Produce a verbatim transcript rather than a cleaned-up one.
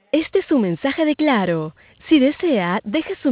Este es un mensaje de Claro. Si desea, deje su